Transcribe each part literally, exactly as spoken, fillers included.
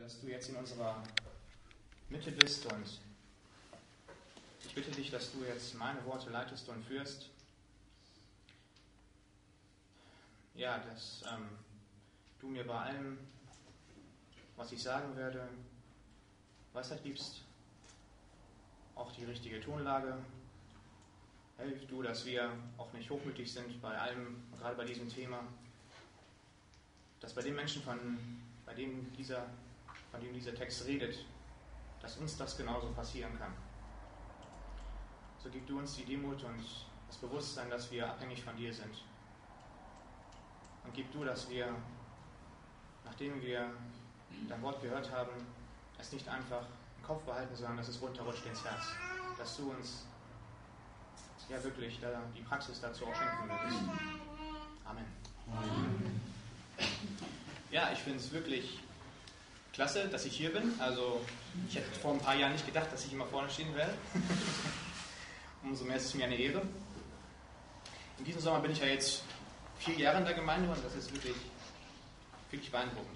dass du jetzt in unserer Mitte bist, und ich bitte dich, dass du jetzt meine Worte leitest und führst. Ja, dass ähm, du mir bei allem, was ich sagen werde, Weisheit gibst, auch die richtige Tonlage. Hilf du, dass wir auch nicht hochmütig sind bei allem, gerade bei diesem Thema, dass bei den Menschen, von, bei denen dieser, von denen dieser Text redet, dass uns das genauso passieren kann. So gib du uns die Demut und das Bewusstsein, dass wir abhängig von dir sind. Und gib du, dass wir, nachdem wir dein Wort gehört haben, es nicht einfach im Kopf behalten, sondern dass es runterrutscht ins Herz. Dass du uns ja wirklich da die Praxis dazu auch schenken würdest. Amen. Amen. Ja, ich finde es wirklich klasse, dass ich hier bin. Also ich hätte vor ein paar Jahren nicht gedacht, dass ich immer vorne stehen werde. Umso mehr ist es mir eine Ehre. In diesem Sommer bin ich ja jetzt vier Jahre in der Gemeinde und das ist wirklich, wirklich beeindruckend.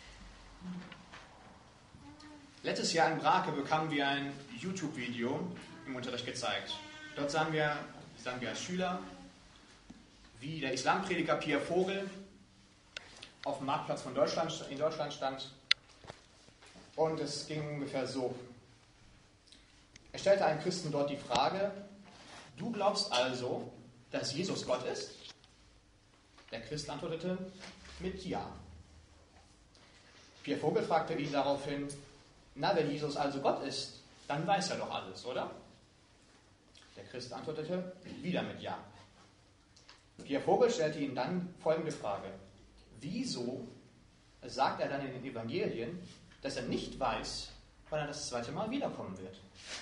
Letztes Jahr in Brake bekamen wir ein YouTube-Video im Unterricht gezeigt. Dort sahen wir, sahen wir als Schüler, wie der Islamprediger Pierre Vogel auf dem Marktplatz von Deutschland, in Deutschland stand. Und es ging ungefähr so. Er stellte einem Christen dort die Frage: Du glaubst also, dass Jesus Gott ist? Der Christ antwortete mit Ja. Pierre Vogel fragte ihn daraufhin: Na, wenn Jesus also Gott ist, dann weiß er doch alles, oder? Der Christ antwortete wieder mit Ja. Pierre Vogel stellte ihm dann folgende Frage: Wieso sagt er dann in den Evangelien, dass er nicht weiß, wann er das zweite Mal wiederkommen wird?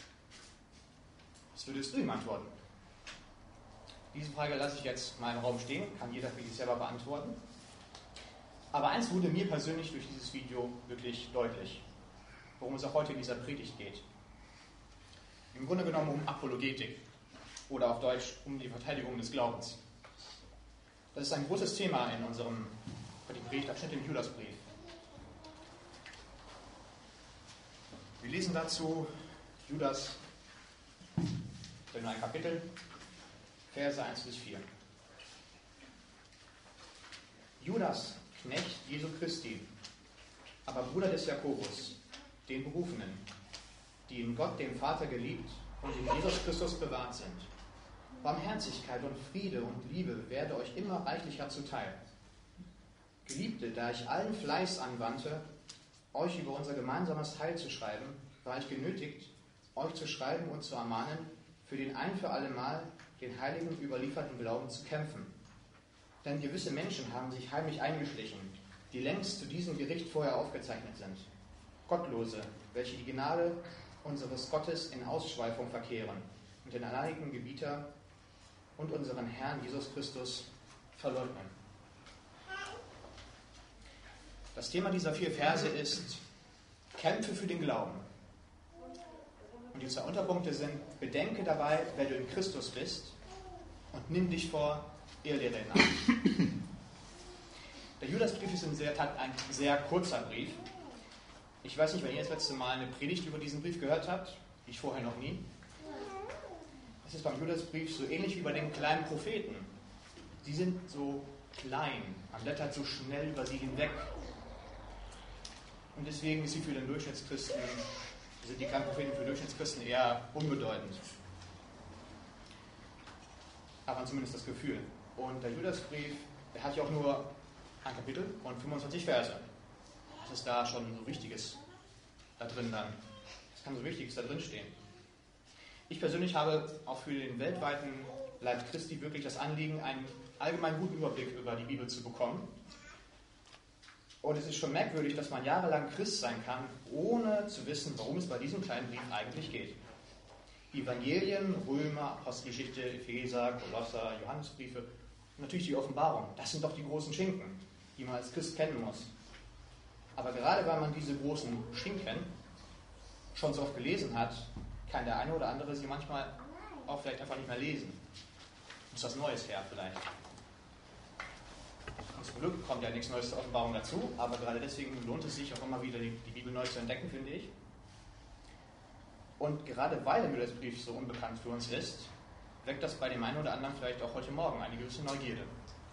Was würdest du ihm antworten? Diese Frage lasse ich jetzt mal im Raum stehen, kann jeder für sich selber beantworten. Aber eins wurde mir persönlich durch dieses Video wirklich deutlich, worum es auch heute in dieser Predigt geht. Im Grunde genommen um Apologetik oder auf Deutsch um die Verteidigung des Glaubens. Das ist ein großes Thema in unserem Predigtabschnitt im Judasbrief. Wir lesen dazu Judas, nur ein Kapitel, Verse eins bis vier. Judas, Knecht Jesu Christi, aber Bruder des Jakobus, den Berufenen, die in Gott, dem Vater, geliebt und in Jesus Christus bewahrt sind. Barmherzigkeit und Friede und Liebe werde euch immer reichlicher zuteil. Geliebte, da ich allen Fleiß anwandte, euch über unser gemeinsames Heil zu schreiben, war ich genötigt, euch zu schreiben und zu ermahnen, für den ein für allemal den Heiligen überlieferten Glauben zu kämpfen. Denn gewisse Menschen haben sich heimlich eingeschlichen, die längst zu diesem Gericht vorher aufgezeichnet sind. Gottlose, welche die Gnade unseres Gottes in Ausschweifung verkehren und den alleinigen Gebieter und unseren Herrn Jesus Christus verleugnen. Das Thema dieser vier Verse ist: Kämpfe für den Glauben. Und die zwei Unterpunkte sind: Bedenke dabei, wer du in Christus bist, und nimm dich vor Irrlehre an. Der Judasbrief ist ein sehr, ein sehr kurzer Brief. Ich weiß nicht, wenn ihr das letzte Mal eine Predigt über diesen Brief gehört habt. Ich vorher noch nie. Es ist beim Judasbrief so ähnlich wie bei den kleinen Propheten. Sie sind so klein, man blättert so schnell über sie hinweg. Und deswegen ist sie für den Durchschnittschristen, sind die kleinen Propheten für Durchschnittschristen eher unbedeutend. Aber zumindest das Gefühl. Und der Judasbrief, der hat ja auch nur ein Kapitel und fünfundzwanzig Verse. Was ist da schon so Wichtiges da drin dann? Was kann so Wichtiges da drin stehen? Ich persönlich habe auch für den weltweiten Leib Christi wirklich das Anliegen, einen allgemein guten Überblick über die Bibel zu bekommen. Und es ist schon merkwürdig, dass man jahrelang Christ sein kann, ohne zu wissen, worum es bei diesem kleinen Brief eigentlich geht. Die Evangelien, Römer, Apostelgeschichte, Epheser, Kolosser, Johannesbriefe und natürlich die Offenbarung. Das sind doch die großen Schinken, die man als Christ kennen muss. Aber gerade weil man diese großen Schinken schon so oft gelesen hat, kann der eine oder andere sie manchmal auch vielleicht einfach nicht mehr lesen. Muss was Neues her vielleicht. Und zum Glück kommt ja nichts Neues zur Offenbarung dazu, aber gerade deswegen lohnt es sich auch immer wieder, die, die Bibel neu zu entdecken, finde ich. Und gerade weil der Judasbrief so unbekannt für uns ist, weckt das bei dem einen oder anderen vielleicht auch heute Morgen eine gewisse Neugierde.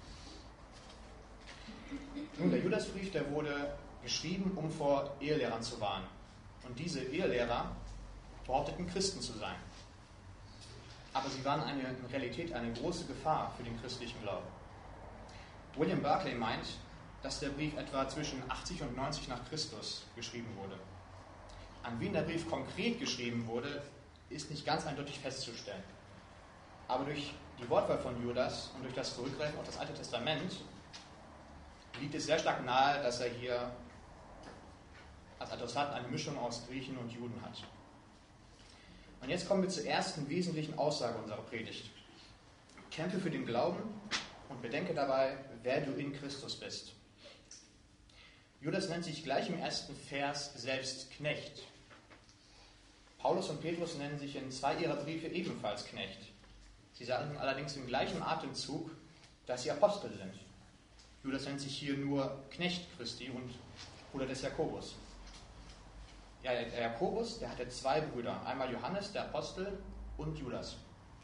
Nun, der Judasbrief, der wurde geschrieben, um vor Ehelehrern zu warnen. Und diese Ehelehrer behaupteten, Christen zu sein. Aber sie waren eine, in Realität eine große Gefahr für den christlichen Glauben. William Barclay meint, dass der Brief etwa zwischen achtzig und neunzig nach Christus geschrieben wurde. An wen der Brief konkret geschrieben wurde, ist nicht ganz eindeutig festzustellen. Aber durch die Wortwahl von Judas und durch das Zurückgreifen auf das Alte Testament liegt es sehr stark nahe, dass er hier als Adressaten eine Mischung aus Griechen und Juden hat. Und jetzt kommen wir zur ersten wesentlichen Aussage unserer Predigt. Kämpfe für den Glauben und bedenke dabei, wer du in Christus bist. Judas nennt sich gleich im ersten Vers selbst Knecht. Paulus und Petrus nennen sich in zwei ihrer Briefe ebenfalls Knecht. Sie sagen allerdings im gleichen Atemzug, dass sie Apostel sind. Judas nennt sich hier nur Knecht Christi und Bruder des Jakobus. Ja, der Jakobus, der hatte zwei Brüder. Einmal Johannes, der Apostel, und Judas.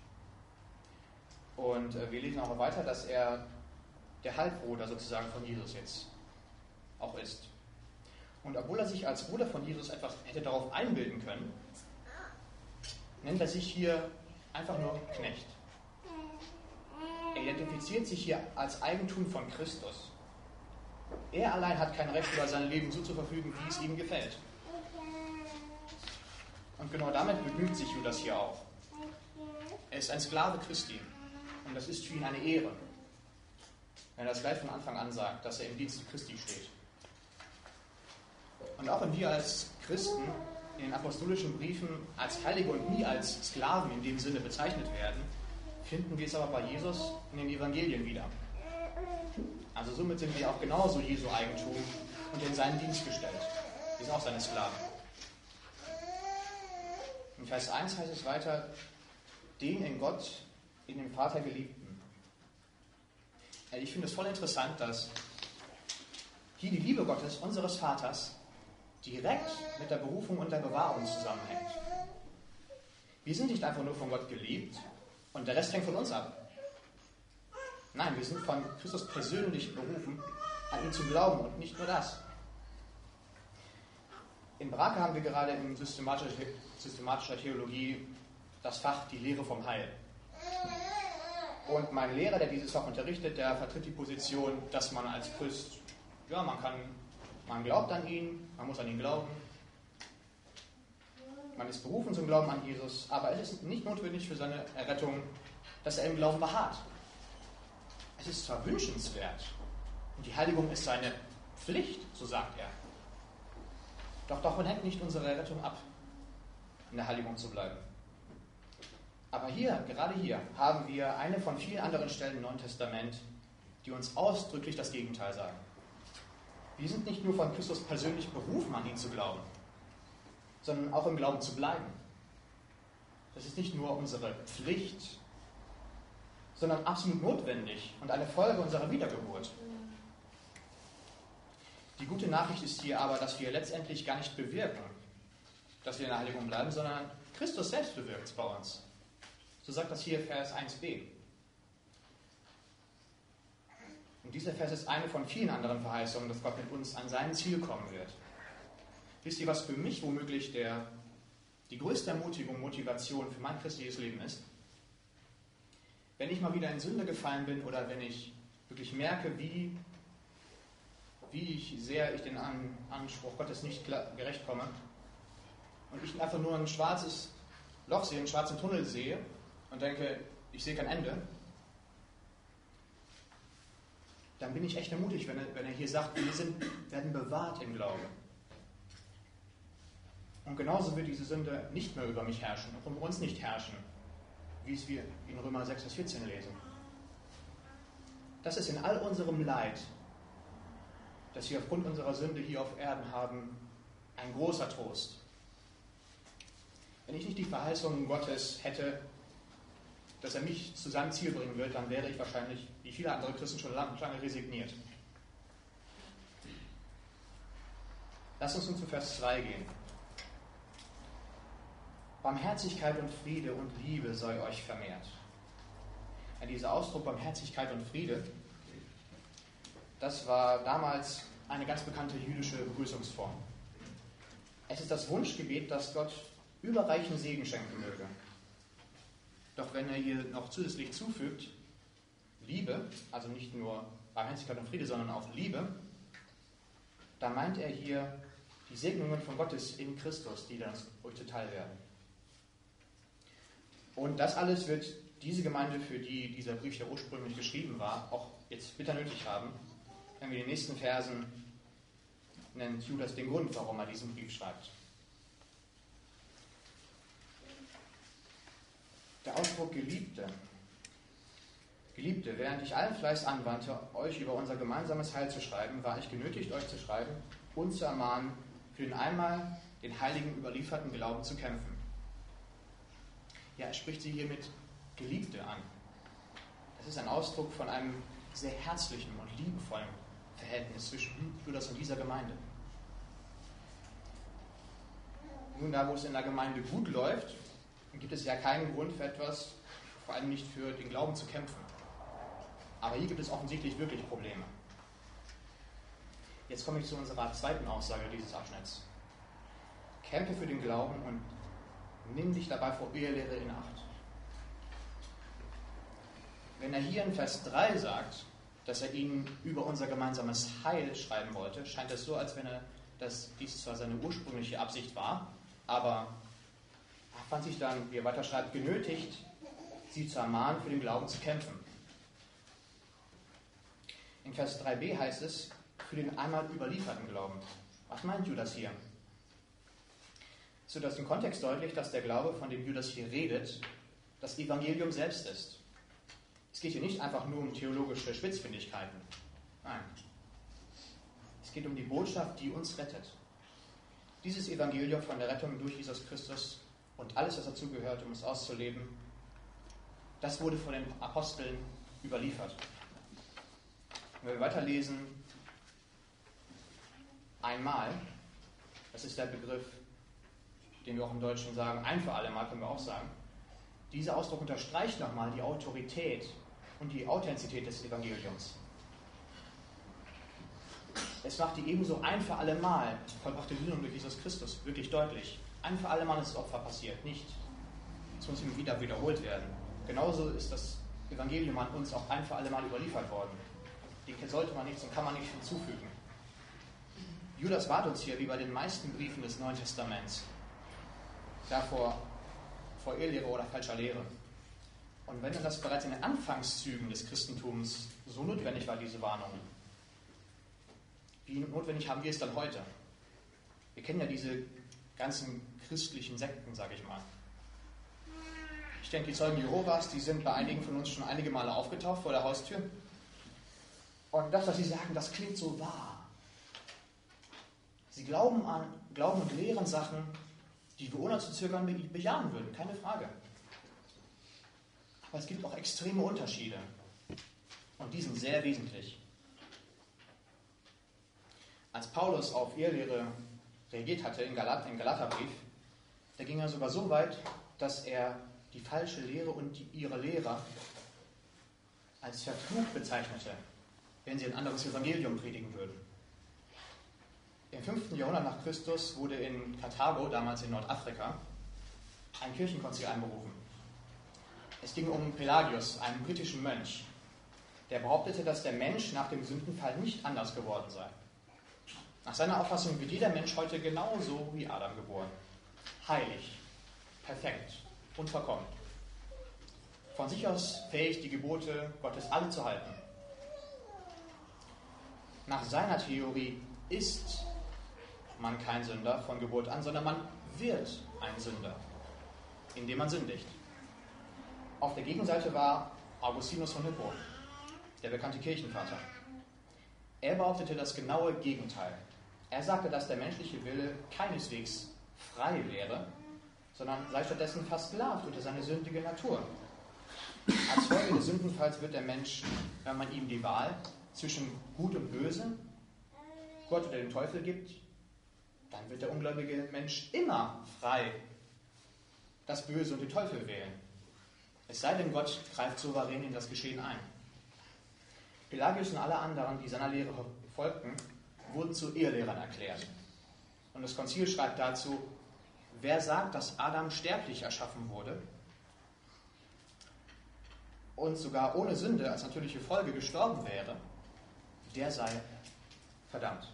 Und wir lesen auch weiter, dass er der Halbbruder sozusagen von Jesus jetzt auch ist. Und obwohl er sich als Bruder von Jesus etwas hätte darauf einbilden können, nennt er sich hier einfach nur Knecht. Er identifiziert sich hier als Eigentum von Christus. Er allein hat kein Recht, über sein Leben so zu verfügen, wie es ihm gefällt. Und genau damit begnügt sich Judas hier auch. Er ist ein Sklave Christi. Und das ist für ihn eine Ehre, wenn er das gleich von Anfang an sagt, dass er im Dienste Christi steht. Und auch wenn wir als Christen in den apostolischen Briefen als Heilige und nie als Sklaven in dem Sinne bezeichnet werden, finden wir es aber bei Jesus in den Evangelien wieder. Also somit sind wir auch genauso Jesu Eigentum und in seinen Dienst gestellt. Wir sind auch seine Sklaven. In Vers eins heißt es weiter, den in Gott, in dem Vater Geliebten. Ich finde es voll interessant, dass hier die Liebe Gottes, unseres Vaters, direkt mit der Berufung und der Bewahrung zusammenhängt. Wir sind nicht einfach nur von Gott geliebt und der Rest hängt von uns ab. Nein, wir sind von Christus persönlich berufen, an ihn zu glauben und nicht nur das. In Brake haben wir gerade in systematischer, systematischer Theologie das Fach die Lehre vom Heil. Und mein Lehrer, der dieses Fach unterrichtet, der vertritt die Position, dass man als Christ, ja, man kann, man glaubt an ihn, man muss an ihn glauben, man ist berufen zum Glauben an Jesus, aber es ist nicht notwendig für seine Errettung, dass er im Glauben beharrt. Es ist zwar wünschenswert und die Heiligung ist seine Pflicht, so sagt er. Doch davon hängt nicht unsere Errettung ab, in der Heiligung zu bleiben. Aber hier, gerade hier, haben wir eine von vielen anderen Stellen im Neuen Testament, die uns ausdrücklich das Gegenteil sagen. Wir sind nicht nur von Christus persönlich berufen, an ihn zu glauben, sondern auch im Glauben zu bleiben. Das ist nicht nur unsere Pflicht, sondern absolut notwendig und eine Folge unserer Wiedergeburt. Die gute Nachricht ist hier aber, dass wir letztendlich gar nicht bewirken, dass wir in der Heiligung bleiben, sondern Christus selbst bewirkt es bei uns. So sagt das hier Vers eins b. Und dieser Vers ist eine von vielen anderen Verheißungen, dass Gott mit uns an sein Ziel kommen wird. Wisst ihr, was für mich womöglich der, die größte Ermutigung, Motivation für mein christliches Leben ist? Wenn ich mal wieder in Sünde gefallen bin oder wenn ich wirklich merke, wie, wie ich sehr ich den Anspruch Gottes nicht gerecht komme und ich einfach nur ein schwarzes Loch sehe, einen schwarzen Tunnel sehe und denke, ich sehe kein Ende, dann bin ich echt ermutigt, wenn er, wenn er hier sagt, wir sind, werden bewahrt im Glauben. Und genauso wird diese Sünde nicht mehr über mich herrschen und über uns nicht herrschen, wie es wir in Römer sechs, Vers vierzehn lesen. Das ist in all unserem Leid, das wir aufgrund unserer Sünde hier auf Erden haben, ein großer Trost. Wenn ich nicht die Verheißungen Gottes hätte, dass er mich zu seinem Ziel bringen wird, dann wäre ich wahrscheinlich, wie viele andere Christen, schon lange, lange resigniert. Lass uns nun zu Vers zwei gehen. Barmherzigkeit und Friede und Liebe sei euch vermehrt. Ja, dieser Ausdruck Barmherzigkeit und Friede, das war damals eine ganz bekannte jüdische Begrüßungsform. Es ist das Wunschgebet, dass Gott überreichen Segen schenken möge. Doch wenn er hier noch zusätzlich zufügt, Liebe, also nicht nur Barmherzigkeit und Friede, sondern auch Liebe, dann meint er hier die Segnungen von Gottes in Christus, die dann euch zuteil werden. Und das alles wird diese Gemeinde, für die dieser Brief ja ursprünglich geschrieben war, auch jetzt bitter nötig haben. Wenn wir in den nächsten Versen nennt Judas den Grund, warum er diesen Brief schreibt. Der Ausdruck Geliebte. Geliebte, während ich allen Fleiß anwandte, euch über unser gemeinsames Heil zu schreiben, war ich genötigt, euch zu schreiben und zu ermahnen, für den einmal den Heiligen überlieferten Glauben zu kämpfen. Ja, er spricht sie hier mit Geliebte an. Das ist ein Ausdruck von einem sehr herzlichen und liebevollen Verhältnis zwischen Judas und dieser Gemeinde. Nun, da wo es in der Gemeinde gut läuft, gibt es ja keinen Grund für etwas, vor allem nicht für den Glauben zu kämpfen. Aber hier gibt es offensichtlich wirklich Probleme. Jetzt komme ich zu unserer zweiten Aussage dieses Abschnitts. Kämpfe für den Glauben und nimm dich dabei vor Irrlehre in Acht. Wenn er hier in Vers drei sagt, dass er ihnen über unser gemeinsames Heil schreiben wollte, scheint es so, als wenn er, dass dies zwar seine ursprüngliche Absicht war, aber er fand sich dann, wie er weiter schreibt, genötigt, sie zu ermahnen, für den Glauben zu kämpfen. In Vers drei b heißt es, für den einmal überlieferten Glauben. Was meint Judas hier? So dass im Kontext deutlich, dass der Glaube, von dem Judas hier redet, das Evangelium selbst ist. Es geht hier nicht einfach nur um theologische Spitzfindigkeiten. Nein. Es geht um die Botschaft, die uns rettet. Dieses Evangelium von der Rettung durch Jesus Christus und alles, was dazugehört, um es auszuleben, das wurde von den Aposteln überliefert. Und wenn wir weiterlesen, einmal, das ist der Begriff, den wir auch im Deutschen sagen, ein für alle Mal können wir auch sagen, dieser Ausdruck unterstreicht nochmal die Autorität und die Authentizität des Evangeliums. Es macht die ebenso ein für alle Mal vollbrachte Sühnung durch Jesus Christus wirklich deutlich. Ein für alle Mal ist das Opfer passiert, nicht. Es muss immer wieder wiederholt werden. Genauso ist das Evangelium an uns auch ein für alle Mal überliefert worden. Dem sollte man nichts und kann man nichts hinzufügen. Judas warnt uns hier, wie bei den meisten Briefen des Neuen Testaments, davor vor Irrlehre oder falscher Lehre. Und wenn dann das bereits in den Anfangszügen des Christentums so notwendig war, diese Warnung, wie notwendig haben wir es dann heute? Wir kennen ja diese ganzen christlichen Sekten, sage ich mal. Ich denke, die Zeugen Jehovas, die sind bei einigen von uns schon einige Male aufgetaucht vor der Haustür. Und das, was sie sagen, das klingt so wahr. Sie glauben an, glauben und lehren Sachen, die wir ohne zu zögern bejahen würden, keine Frage. Aber es gibt auch extreme Unterschiede. Und die sind sehr wesentlich. Als Paulus auf Irrlehre reagiert hatte im Galat, im Galaterbrief, da ging er sogar so weit, dass er die falsche Lehre und die, ihre Lehrer als verflucht bezeichnete, wenn sie ein anderes Evangelium predigen würden. Im fünften Jahrhundert nach Christus wurde in Karthago, damals in Nordafrika, ein Kirchenkonzil einberufen. Es ging um Pelagius, einen britischen Mönch, der behauptete, dass der Mensch nach dem Sündenfall nicht anders geworden sei. Nach seiner Auffassung wird jeder Mensch heute genauso wie Adam geboren. Heilig, perfekt und vollkommen. Von sich aus fähig, die Gebote Gottes alle zu halten. Nach seiner Theorie ist man kein Sünder von Geburt an, sondern man wird ein Sünder, indem man sündigt. Auf der Gegenseite war Augustinus von Hippo, der bekannte Kirchenvater. Er behauptete das genaue Gegenteil. Er sagte, dass der menschliche Wille keineswegs frei wäre, sondern sei stattdessen versklavt unter seine sündige Natur. Als Folge des Sündenfalls wird der Mensch, wenn man ihm die Wahl zwischen Gut und Böse, Gott oder dem Teufel gibt, dann wird der ungläubige Mensch immer frei das Böse und den Teufel wählen. Es sei denn, Gott greift souverän in das Geschehen ein. Pelagius und alle anderen, die seiner Lehre folgten, wurden zu Irrlehrern erklärt. Und das Konzil schreibt dazu, wer sagt, dass Adam sterblich erschaffen wurde und sogar ohne Sünde als natürliche Folge gestorben wäre, der sei verdammt.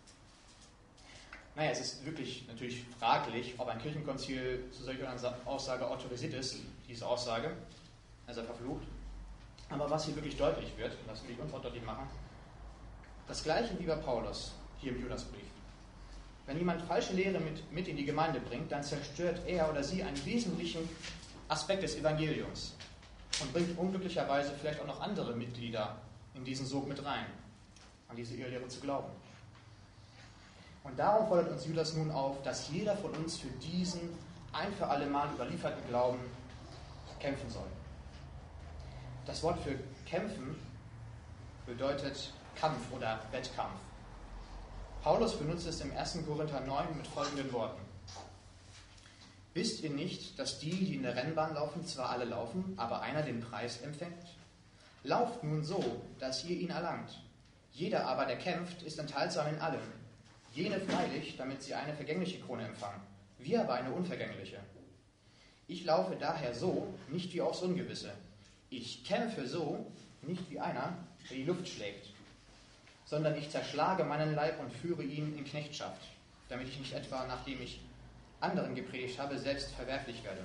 Naja, es ist wirklich natürlich fraglich, ob ein Kirchenkonzil zu solcher Aussage autorisiert ist, diese Aussage, also verflucht. Aber was hier wirklich deutlich wird, und das will ich uns auch deutlich machen, das Gleiche wie bei Paulus hier im Judasbrief. Wenn jemand falsche Lehre mit, mit in die Gemeinde bringt, dann zerstört er oder sie einen wesentlichen Aspekt des Evangeliums und bringt unglücklicherweise vielleicht auch noch andere Mitglieder in diesen Sog mit rein, an diese Irrlehre zu glauben. Und darum fordert uns Judas nun auf, dass jeder von uns für diesen ein für alle Mal überlieferten Glauben kämpfen soll. Das Wort für kämpfen bedeutet Kampf oder Wettkampf. Paulus benutzt es im ersten Korinther neun mit folgenden Worten. Wisst ihr nicht, dass die, die in der Rennbahn laufen, zwar alle laufen, aber einer den Preis empfängt? Lauft nun so, dass ihr ihn erlangt. Jeder aber, der kämpft, ist enthaltsam in allem. Jene freilich, damit sie eine vergängliche Krone empfangen, wir aber eine unvergängliche. Ich laufe daher so, nicht wie aufs Ungewisse. Ich kämpfe so, nicht wie einer, der die Luft schlägt, sondern ich zerschlage meinen Leib und führe ihn in Knechtschaft, damit ich nicht etwa, nachdem ich anderen gepredigt habe, selbst verwerflich werde.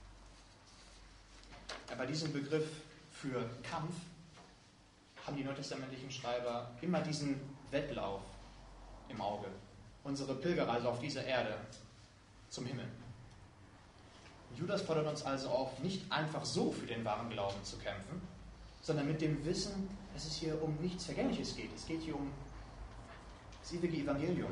Ja, bei diesem Begriff für Kampf haben die neutestamentlichen Schreiber immer diesen Wettlauf im Auge. Unsere Pilgerreise auf dieser Erde zum Himmel. Judas fordert uns also auf, nicht einfach so für den wahren Glauben zu kämpfen, sondern mit dem Wissen, dass es hier um nichts Vergängliches geht. Es geht hier um das ewige Evangelium.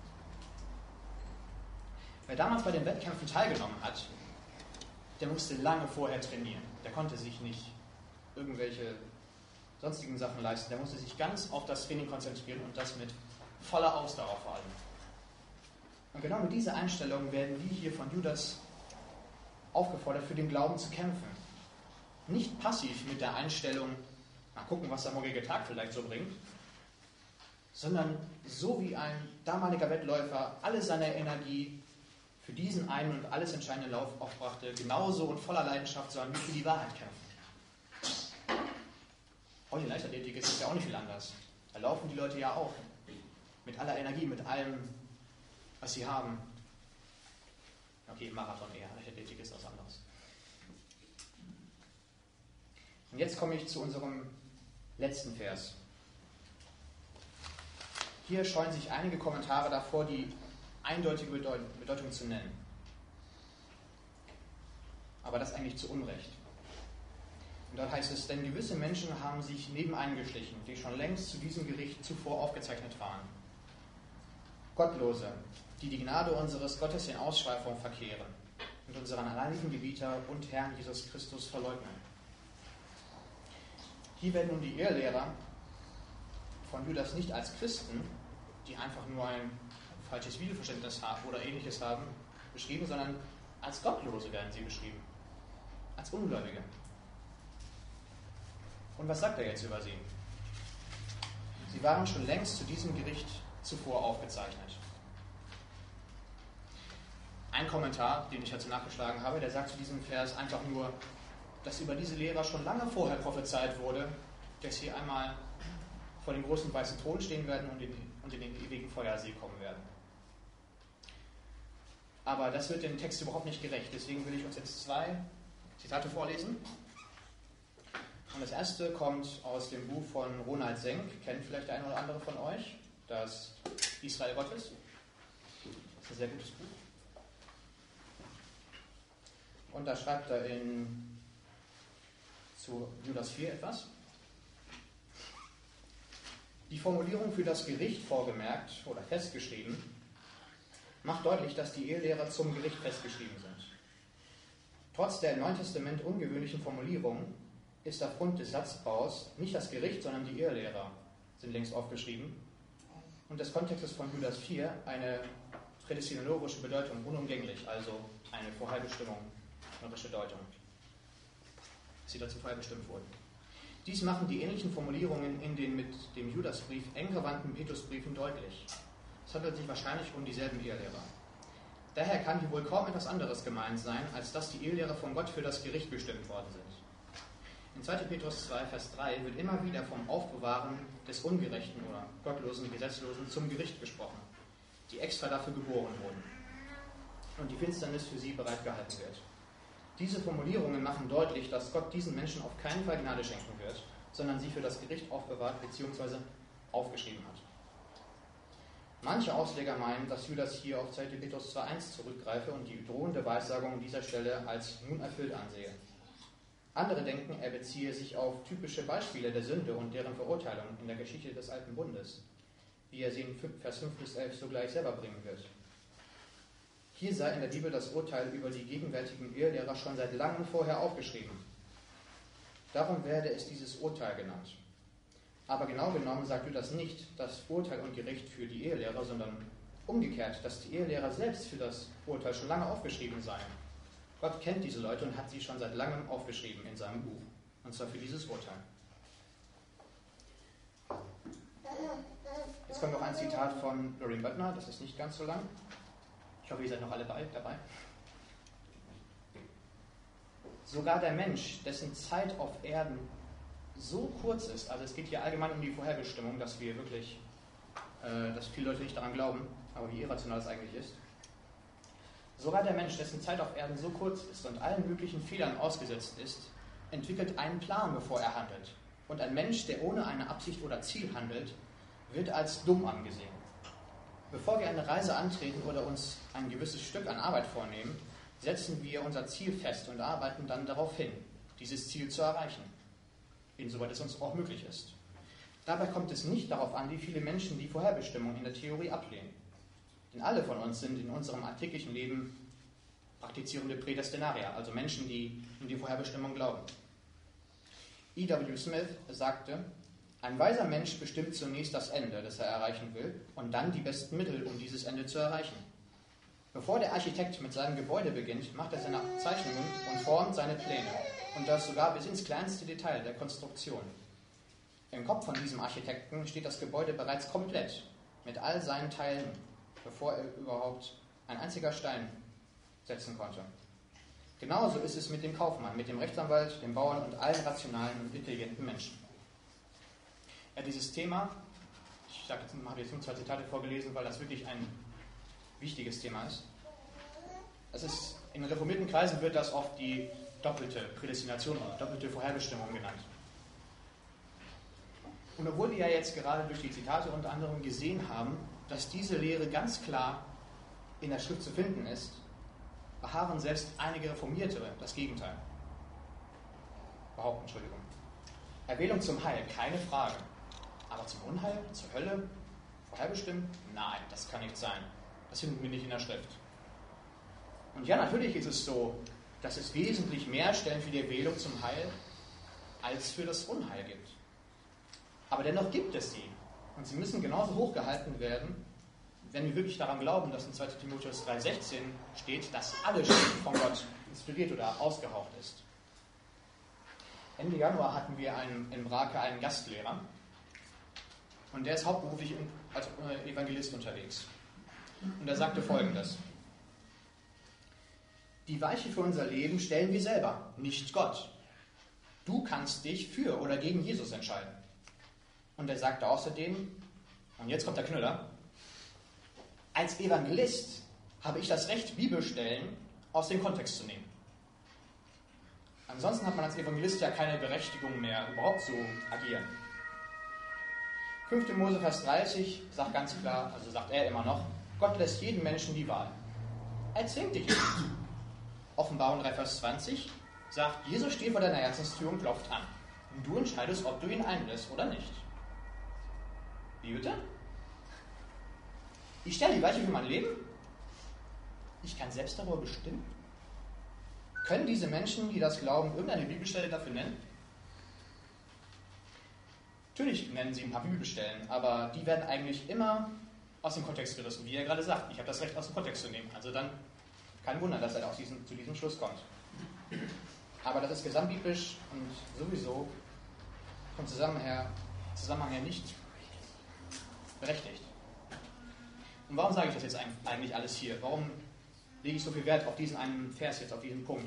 Wer damals bei den Wettkämpfen teilgenommen hat, der musste lange vorher trainieren. Der konnte sich nicht irgendwelche sonstigen Sachen leisten. Der musste sich ganz auf das Training konzentrieren und das mit voller Ausdauer vor allem. Und genau mit dieser Einstellung werden wir hier von Judas aufgefordert, für den Glauben zu kämpfen. Nicht passiv mit der Einstellung, mal gucken, was der morgige Tag vielleicht so bringt, sondern so wie ein damaliger Wettläufer alle seine Energie für diesen einen und alles entscheidenden Lauf aufbrachte, genauso und voller Leidenschaft, sondern wie für die Wahrheit kämpfen. Heute in Leichtathletik ist es ja auch nicht viel anders. Da laufen die Leute ja auch mit aller Energie, mit allem, was sie haben. Okay, Marathon eher, Leichtathletik ist was anderes. Und jetzt komme ich zu unserem letzten Vers. Hier scheuen sich einige Kommentare davor, die eindeutige Bedeutung, Bedeutung zu nennen. Aber das eigentlich zu Unrecht. Und dort heißt es, denn gewisse Menschen haben sich nebeneingeschlichen, die schon längst zu diesem Gericht zuvor aufgezeichnet waren. Gottlose, die die Gnade unseres Gottes in Ausschweifung verkehren und unseren alleinigen Gebieter und Herrn Jesus Christus verleugnen. Hier werden nun die Irrlehrer von Judas nicht als Christen, die einfach nur ein falsches Bibelverständnis haben oder Ähnliches haben, beschrieben, sondern als Gottlose werden sie beschrieben, als Ungläubige. Und was sagt er jetzt über sie? Sie waren schon längst zu diesem Gericht zuvor aufgezeichnet. Ein Kommentar, den ich dazu nachgeschlagen habe, der sagt zu diesem Vers einfach nur, dass über diese Lehrer schon lange vorher prophezeit wurde, dass sie einmal vor dem großen weißen Thron stehen werden und in, und in den ewigen Feuersee kommen werden. Aber das wird dem Text überhaupt nicht gerecht. Deswegen will ich uns jetzt zwei Zitate vorlesen. Und das erste kommt aus dem Buch von Ronald Senk. Kennt vielleicht der eine oder andere von euch. Das Israel Gottes. Das ist ein sehr gutes Buch. Und da schreibt er in, zu Judas vier etwas. Die Formulierung für das Gericht vorgemerkt oder festgeschrieben macht deutlich, dass die Irrlehrer zum Gericht festgeschrieben sind. Trotz der im Neuen Testament ungewöhnlichen Formulierung ist aufgrund des Satzbaus nicht das Gericht, sondern die Irrlehrer sind längst aufgeschrieben. Und des Kontextes von Judas vier eine prädestinologische Bedeutung unumgänglich, also eine vorherbestimmungsche Deutung, dass sie dazu vorherbestimmt wurden. Dies machen die ähnlichen Formulierungen in den mit dem Judasbrief eng verwandten Petrusbriefen deutlich. Es handelt sich wahrscheinlich um dieselben Irrlehrer. Daher kann hier wohl kaum etwas anderes gemeint sein, als dass die Irrlehrer von Gott für das Gericht bestimmt worden sind. In zweiter Petrus zwei, Vers drei wird immer wieder vom Aufbewahren des Ungerechten oder Gottlosen, Gesetzlosen zum Gericht gesprochen, die extra dafür geboren wurden und die Finsternis für sie bereitgehalten wird. Diese Formulierungen machen deutlich, dass Gott diesen Menschen auf keinen Fall Gnade schenken wird, sondern sie für das Gericht aufbewahrt bzw. aufgeschrieben hat. Manche Ausleger meinen, dass Judas hier auf zweiter Petrus zwei, eins zurückgreife und die drohende Weissagung an dieser Stelle als nun erfüllt ansehe. Andere denken, er beziehe sich auf typische Beispiele der Sünde und deren Verurteilung in der Geschichte des Alten Bundes, wie er sie in Vers fünf bis elf sogleich selber bringen wird. Hier sei in der Bibel das Urteil über die gegenwärtigen Irrlehrer schon seit langem vorher aufgeschrieben. Darum werde es dieses Urteil genannt. Aber genau genommen sagt Judas nicht das Urteil und Gericht für die Irrlehrer, sondern umgekehrt, dass die Irrlehrer selbst für das Urteil schon lange aufgeschrieben seien. Gott kennt diese Leute und hat sie schon seit langem aufgeschrieben in seinem Buch, und zwar für dieses Urteil. Jetzt kommt noch ein Zitat von Lorin Böttner, das ist nicht ganz so lang. Ich hoffe, ihr seid noch alle dabei. Sogar der Mensch, dessen Zeit auf Erden so kurz ist, also es geht hier allgemein um die Vorherbestimmung, dass wir wirklich, äh, dass viele Leute nicht daran glauben, aber wie irrational es eigentlich ist. Sogar der Mensch, dessen Zeit auf Erden so kurz ist und allen möglichen Fehlern ausgesetzt ist, entwickelt einen Plan, bevor er handelt. Und ein Mensch, der ohne eine Absicht oder Ziel handelt, wird als dumm angesehen. Bevor wir eine Reise antreten oder uns ein gewisses Stück an Arbeit vornehmen, setzen wir unser Ziel fest und arbeiten dann darauf hin, dieses Ziel zu erreichen, insoweit es uns auch möglich ist. Dabei kommt es nicht darauf an, wie viele Menschen die Vorherbestimmung in der Theorie ablehnen. Denn alle von uns sind in unserem alltäglichen Leben praktizierende Prädestinarier, also Menschen, die in die Vorherbestimmung glauben. E W Smith sagte, ein weiser Mensch bestimmt zunächst das Ende, das er erreichen will, und dann die besten Mittel, um dieses Ende zu erreichen. Bevor der Architekt mit seinem Gebäude beginnt, macht er seine Zeichnungen und formt seine Pläne, und das sogar bis ins kleinste Detail der Konstruktion. Im Kopf von diesem Architekten steht das Gebäude bereits komplett, mit all seinen Teilen, bevor er überhaupt ein einziger Stein setzen konnte. Genauso ist es mit dem Kaufmann, mit dem Rechtsanwalt, dem Bauern und allen rationalen und intelligenten Menschen. Ja, dieses Thema, ich habe jetzt, habe jetzt nur zwei Zitate vorgelesen, weil das wirklich ein wichtiges Thema ist. Es ist in reformierten Kreisen wird das oft die doppelte Prädestination oder doppelte Vorherbestimmung genannt. Und obwohl wir ja jetzt gerade durch die Zitate unter anderem gesehen haben, dass diese Lehre ganz klar in der Schrift zu finden ist, beharren selbst einige Reformierte das Gegenteil. Behaupten, Entschuldigung. Erwählung zum Heil, keine Frage. Aber zum Unheil, zur Hölle, vorherbestimmt? Nein, das kann nicht sein. Das finden wir nicht in der Schrift. Und ja, natürlich ist es so, dass es wesentlich mehr Stellen für die Erwählung zum Heil als für das Unheil gibt. Aber dennoch gibt es sie. Und sie müssen genauso hochgehalten werden, wenn wir wirklich daran glauben, dass in zweiter Timotheus drei sechzehn steht, dass alle Schrift von Gott inspiriert oder ausgehaucht ist. Ende Januar hatten wir einen, in Brake einen Gastlehrer und der ist hauptberuflich als Evangelist unterwegs. Und er sagte Folgendes: Die Weiche für unser Leben stellen wir selber, nicht Gott. Du kannst dich für oder gegen Jesus entscheiden. Und er sagte außerdem, und jetzt kommt der Knüller, als Evangelist habe ich das Recht, Bibelstellen aus dem Kontext zu nehmen. Ansonsten hat man als Evangelist ja keine Berechtigung mehr, überhaupt zu agieren. fünfter Mose Vers dreißig sagt ganz klar, also sagt er immer noch, Gott lässt jedem Menschen die Wahl. Er zwingt dich nicht. Offenbarung drei Vers zwanzig sagt, Jesus steht vor deiner Herzenstür und klopft an. Und du entscheidest, ob du ihn einlässt oder nicht. Wie bitte? Ich stelle die Weiche für mein Leben? Ich kann selbst darüber bestimmen? Können diese Menschen, die das glauben, irgendeine Bibelstelle dafür nennen? Natürlich nennen sie ein paar Bibelstellen, aber die werden eigentlich immer aus dem Kontext gerissen, wie er gerade sagt. Ich habe das Recht, aus dem Kontext zu nehmen. Also dann kein Wunder, dass er aus diesem, zu diesem Schluss kommt. Aber das ist gesamtbiblisch und sowieso vom Zusammenhang her, Zusammenhang her nicht berechtigt. Und warum sage ich das jetzt eigentlich alles hier? Warum lege ich so viel Wert auf diesen einen Vers jetzt, auf diesen Punkt?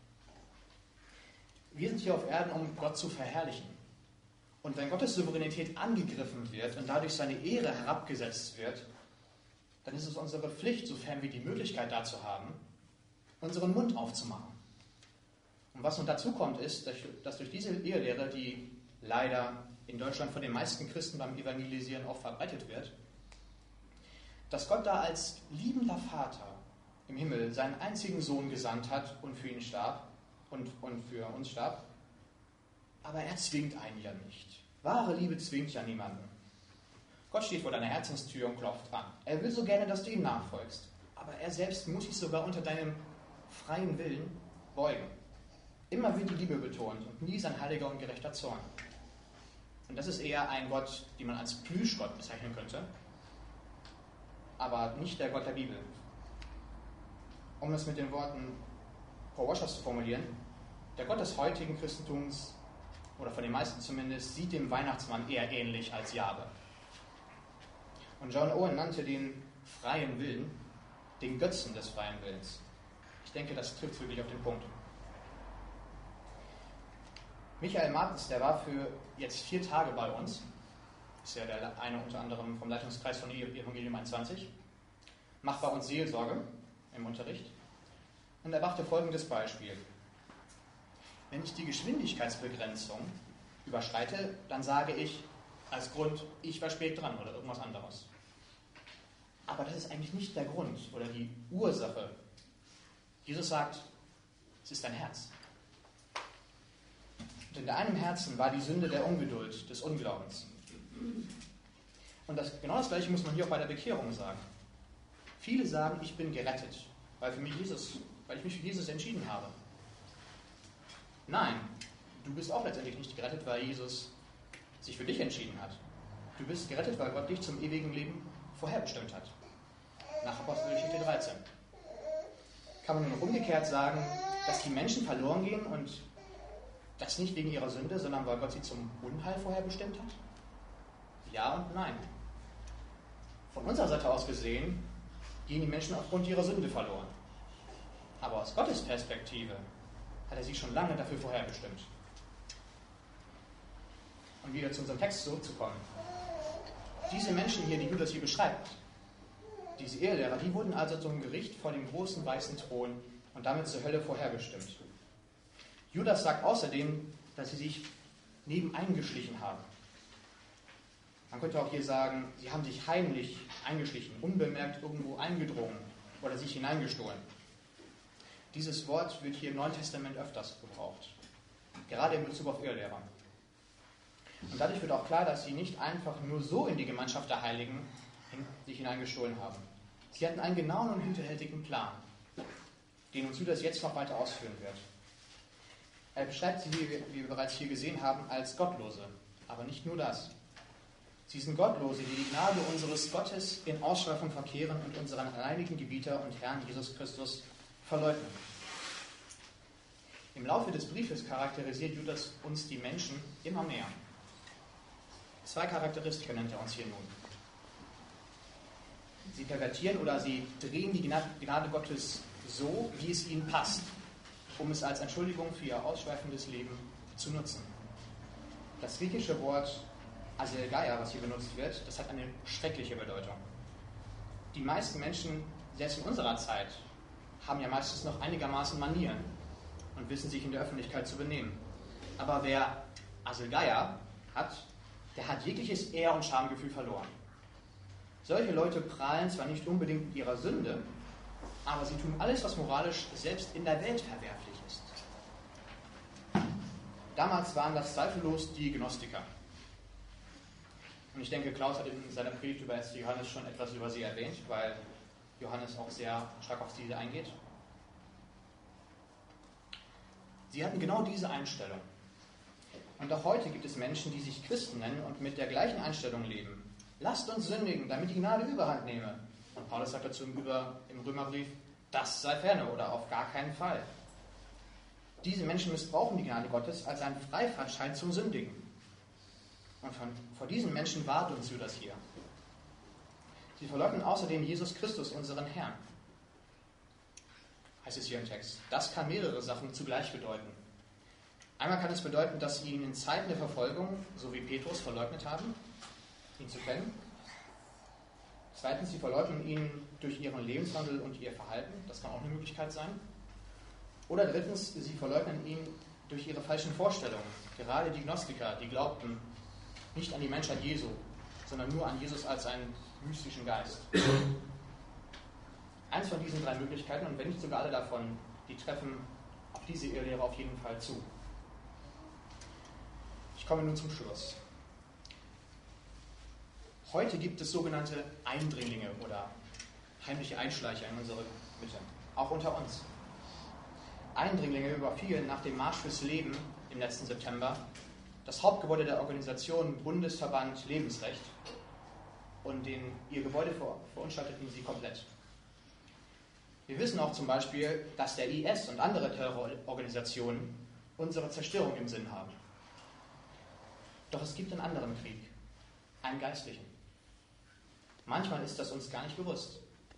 Wir sind hier auf Erden, um Gott zu verherrlichen. Und wenn Gottes Souveränität angegriffen wird und dadurch seine Ehre herabgesetzt wird, dann ist es unsere Pflicht, sofern wir die Möglichkeit dazu haben, unseren Mund aufzumachen. Und was nun dazu kommt, ist, dass durch diese Ehelehre, die leider in Deutschland von den meisten Christen beim Evangelisieren auch verbreitet wird, dass Gott da als liebender Vater im Himmel seinen einzigen Sohn gesandt hat und für ihn starb und, und für uns starb. Aber er zwingt einen ja nicht. Wahre Liebe zwingt ja niemanden. Gott steht vor deiner Herzenstür und klopft an. Er will so gerne, dass du ihm nachfolgst. Aber er selbst muss sich sogar unter deinem freien Willen beugen. Immer wird die Liebe betont und nie sein heiliger und gerechter Zorn. Und das ist eher ein Gott, den man als Plüschgott bezeichnen könnte, aber nicht der Gott der Bibel. Um es mit den Worten Paul Washers zu formulieren, der Gott des heutigen Christentums, oder von den meisten zumindest, sieht dem Weihnachtsmann eher ähnlich als Jahwe. Und John Owen nannte den freien Willen den Götzen des freien Willens. Ich denke, das trifft wirklich auf den Punkt. Michael Martens, der war für jetzt vier Tage bei uns, ist ja der eine unter anderem vom Leitungskreis von Evangelium einundzwanzig, macht bei uns Seelsorge im Unterricht und er brachte folgendes Beispiel. Wenn ich die Geschwindigkeitsbegrenzung überschreite, dann sage ich als Grund, ich war spät dran oder irgendwas anderes. Aber das ist eigentlich nicht der Grund oder die Ursache. Jesus sagt, es ist dein Herz. Und in deinem Herzen war die Sünde der Ungeduld, des Unglaubens. Und das, genau das Gleiche muss man hier auch bei der Bekehrung sagen. Viele sagen, ich bin gerettet, weil, für mich Jesus, weil ich mich für Jesus entschieden habe. Nein, du bist auch letztendlich nicht gerettet, weil Jesus sich für dich entschieden hat. Du bist gerettet, weil Gott dich zum ewigen Leben vorherbestimmt hat. Nach Apostelgeschichte dreizehn. Kann man nun umgekehrt sagen, dass die Menschen verloren gehen und das nicht wegen ihrer Sünde, sondern weil Gott sie zum Unheil vorherbestimmt hat? Ja und nein. Von unserer Seite aus gesehen gehen die Menschen aufgrund ihrer Sünde verloren. Aber aus Gottes Perspektive hat er sie schon lange dafür vorherbestimmt. Und wieder zu unserem Text zurückzukommen. Diese Menschen hier, die Judas hier beschreibt, diese Ehelehrer, die wurden also zum Gericht vor dem großen weißen Thron und damit zur Hölle vorherbestimmt. Judas sagt außerdem, dass sie sich nebeneingeschlichen haben. Man könnte auch hier sagen, sie haben sich heimlich eingeschlichen, unbemerkt irgendwo eingedrungen oder sich hineingestohlen. Dieses Wort wird hier im Neuen Testament öfters gebraucht, gerade in Bezug auf Irrlehrer. Und dadurch wird auch klar, dass sie nicht einfach nur so in die Gemeinschaft der Heiligen sich hineingestohlen haben. Sie hatten einen genauen und hinterhältigen Plan, den uns Judas jetzt noch weiter ausführen wird. Er beschreibt sie, wie wir, wie wir bereits hier gesehen haben, als Gottlose. Aber nicht nur das. Sie sind Gottlose, die die Gnade unseres Gottes in Ausschweifung verkehren und unseren alleinigen Gebieter und Herrn Jesus Christus verleugnen. Im Laufe des Briefes charakterisiert Judas uns die Menschen immer mehr. Zwei Charakteristika nennt er uns hier nun. Sie pervertieren oder sie drehen die Gnade Gottes so, wie es ihnen passt, um es als Entschuldigung für ihr ausschweifendes Leben zu nutzen. Das griechische Wort Aselgeia, was hier benutzt wird, das hat eine schreckliche Bedeutung. Die meisten Menschen, selbst in unserer Zeit, haben ja meistens noch einigermaßen Manieren und wissen sich in der Öffentlichkeit zu benehmen. Aber wer Aselgeia hat, der hat jegliches Ehr- und Schamgefühl verloren. Solche Leute prahlen zwar nicht unbedingt mit ihrer Sünde, aber sie tun alles, was moralisch selbst in der Welt verwerflich ist. Damals waren das zweifellos die Gnostiker. Und ich denke, Klaus hat in seiner Predigt über ersten Johannes schon etwas über sie erwähnt, weil Johannes auch sehr stark auf diese eingeht. Sie hatten genau diese Einstellung. Und auch heute gibt es Menschen, die sich Christen nennen und mit der gleichen Einstellung leben. Lasst uns sündigen, damit die Gnade Überhand nehme. Und Paulus sagt dazu im, Über, im Römerbrief, das sei ferne oder auf gar keinen Fall. Diese Menschen missbrauchen die Gnade Gottes als einen Freifahrtschein zum Sündigen. Und von, vor diesen Menschen warnt uns Judas hier. Sie verleugnen außerdem Jesus Christus, unseren Herrn. Heißt es hier im Text. Das kann mehrere Sachen zugleich bedeuten. Einmal kann es bedeuten, dass sie ihn in Zeiten der Verfolgung, so wie Petrus, verleugnet haben, ihn zu kennen. Zweitens, sie verleugnen ihn durch ihren Lebenswandel und ihr Verhalten. Das kann auch eine Möglichkeit sein. Oder drittens, sie verleugnen ihn durch ihre falschen Vorstellungen. Gerade die Gnostiker, die glaubten nicht an die Menschheit Jesu, sondern nur an Jesus als einen mystischen Geist. Eins von diesen drei Möglichkeiten, und wenn nicht sogar alle davon, die treffen auf diese Irrlehre auf jeden Fall zu. Ich komme nun zum Schluss. Heute gibt es sogenannte Eindringlinge oder heimliche Einschleicher in unsere Mitte, auch unter uns. Eindringlinge überfielen nach dem Marsch fürs Leben im letzten September das Hauptgebäude der Organisation Bundesverband Lebensrecht und den, ihr Gebäude ver, verunstalteten sie komplett. Wir wissen auch zum Beispiel, dass der I S und andere Terrororganisationen unsere Zerstörung im Sinn haben. Doch es gibt einen anderen Krieg, einen geistlichen. Manchmal ist das uns gar nicht bewusst.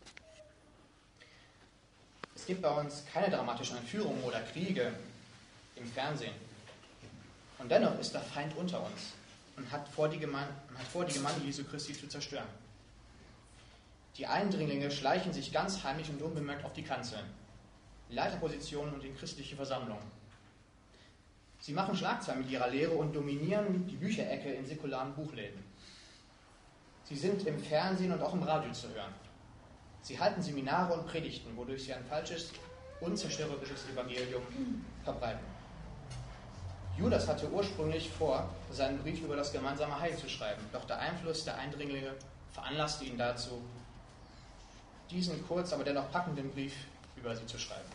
Es gibt bei uns keine dramatischen Entführungen oder Kriege im Fernsehen. Und dennoch ist der Feind unter uns und hat vor, die Gemeinde, hat vor, die Gemeinde Jesu Christi zu zerstören. Die Eindringlinge schleichen sich ganz heimlich und unbemerkt auf die Kanzeln, Leiterpositionen und in christliche Versammlungen. Sie machen Schlagzeilen mit ihrer Lehre und dominieren die Bücherecke in säkularen Buchläden. Sie sind im Fernsehen und auch im Radio zu hören. Sie halten Seminare und Predigten, wodurch sie ein falsches, unzerstörerisches Evangelium verbreiten. Judas hatte ursprünglich vor, seinen Brief über das gemeinsame Heil zu schreiben, doch der Einfluss der Eindringlinge veranlasste ihn dazu, diesen kurz, aber dennoch packenden Brief über sie zu schreiben.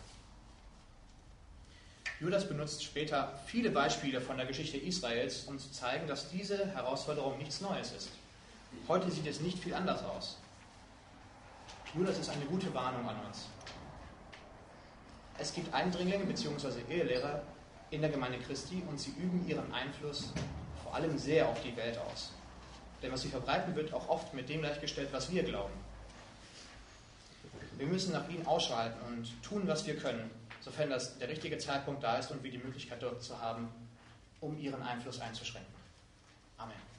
Judas benutzt später viele Beispiele von der Geschichte Israels, um zu zeigen, dass diese Herausforderung nichts Neues ist. Heute sieht es nicht viel anders aus. Judas ist eine gute Warnung an uns. Es gibt Eindringlinge bzw. Ehelehrer in der Gemeinde Christi und sie üben ihren Einfluss vor allem sehr auf die Welt aus. Denn was sie verbreiten, wird auch oft mit dem gleichgestellt, was wir glauben. Wir müssen nach ihnen Ausschau halten und tun, was wir können, sofern das der richtige Zeitpunkt da ist und wir die Möglichkeit dort zu haben, um ihren Einfluss einzuschränken. Amen.